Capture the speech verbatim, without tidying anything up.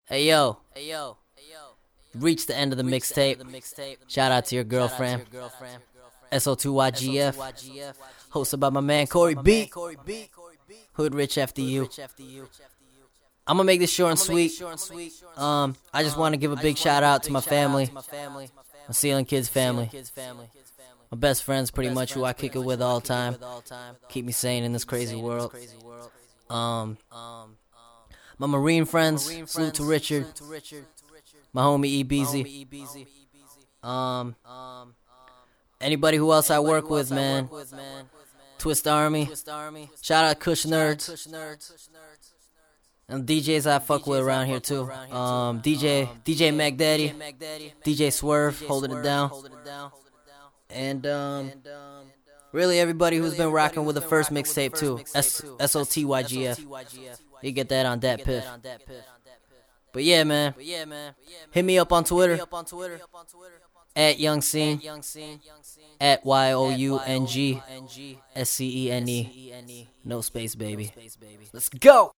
Hey yo, hey yo, reached the end of the mixtape. Shout out to your girlfriend, S O two Y G F, hosted by my man Corey B, Hood Rich After You. I'm gonna make this short and sweet. Um, I just want to give a big shout out to my family, my Ceiling Kids family, my best friends, pretty much who I kick it with all the time. Keep me sane in this crazy world. Um. My Marine friends, salute to Richard, my homie E B Z. Um, anybody who else I work with, man. Twist Army, shout out Kush Nerds, and D Js I fuck with around here too. Um, D J, D J Mac Daddy, D J Swerve, holding it down, and um, really everybody who's been rocking with the first mixtape too. S S O T Y G F. You get that on Dat Piff. But yeah, man. Hit me up on Twitter. At Young Scene. At Y O U N G S C E N E. No space, baby. Let's go.